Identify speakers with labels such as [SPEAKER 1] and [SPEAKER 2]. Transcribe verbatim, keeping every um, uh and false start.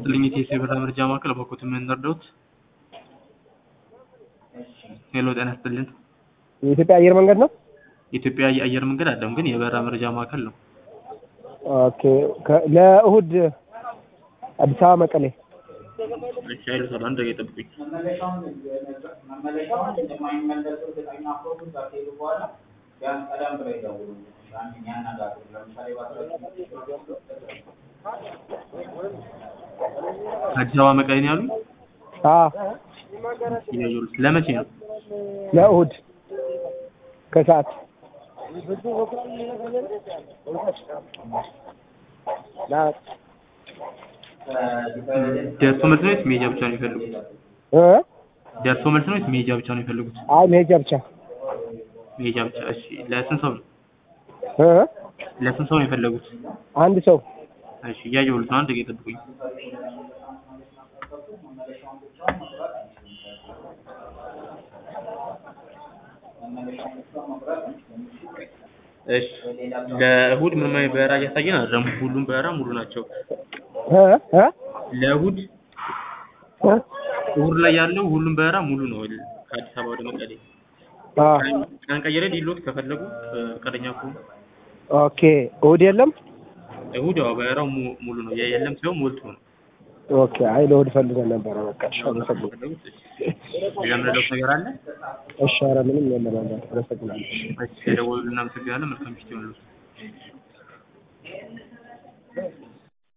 [SPEAKER 1] ይስጥልኝ የቴሌብር መረጃ ማዕከል በኮት ምን እንደርዶት? ሄሎ ጤና ይስጥልኝ።
[SPEAKER 2] የኢትዮጵያ አየር መንገድ ነው?
[SPEAKER 1] የኢትዮጵያ አየር መንገድ አይደለም ግን የበረራ መረጃ ማዕከል ነው።
[SPEAKER 2] ኦኬ ለእሁድ አዲስ አበባ መቀሌ።
[SPEAKER 1] እሺ አይሉ ሰላም አንድ ደቂቃ ጠብቁኝ።
[SPEAKER 3] መመለሻውን እንደማይመለሱ እርግጠኛ ከሆኑ ከሄዱ በኋላ ቢያንስ ቀደም ብለው ይደውሉ። አንደኛ ያናጋሩ ለምሳሌ
[SPEAKER 1] አዲስ አበባ መቀሌ ነው ያሉኝ?
[SPEAKER 2] አዎ
[SPEAKER 1] ይነጁልስ ለመቼ ነው?
[SPEAKER 2] ለእሁድ ከሰዓት
[SPEAKER 1] ደርሶ መልስ ነው ወይስ ሜጃ ብቻ ነው የሚፈልጉት?
[SPEAKER 2] እ
[SPEAKER 1] ደርሶ መልስ ነው ወይስ ሜጃ ብቻ ነው የሚፈልጉት?
[SPEAKER 2] አይ ሜጃ ብቻ።
[SPEAKER 1] ሜጃ ብቻ። እሺ ለስንት ሰው ነው?
[SPEAKER 2] እ
[SPEAKER 1] ለስንት ሰው ነው የፈለጉት?
[SPEAKER 2] አንድ ሰው።
[SPEAKER 1] እሺ እያየሁልህ ነው አንድ ደቂቃ ጠብቁኝ። እሺ ለእሁድ ምንም አይነት በረራ እያሳየን አይደለም። ሁሉም በረራ ሙሉ ናቸው።
[SPEAKER 2] እ እ
[SPEAKER 1] ለእሁድ እሁድ ላይ ያለው ሁሉም በረራ ሙሉ ነው ከአዲስ አበባ ወደ መቀሌ።
[SPEAKER 2] አዎ
[SPEAKER 1] ቀን ቀይረን ሊሎት ከፈለጉ ፈቃደኛ ከሆኑ።
[SPEAKER 2] ኦኬ እሁድ የለም?
[SPEAKER 1] እሁድ ያው በረራው ሙሉ ነው። የለም ሲሆን ሞልቶ ነው።
[SPEAKER 2] ኦኬ አይ ለእሁድ ፈልገን ነበረ። በቃ እሺ አመሰግናለሁ።
[SPEAKER 1] ለምንለው ነገር አለ?
[SPEAKER 2] እሺ ኧረ ምንም የለም ማለት አመሰግናለሁ።
[SPEAKER 1] እሺ ደውሉልን። እናመሰግናለን። መልካም ምሽት ይሁንልዎት።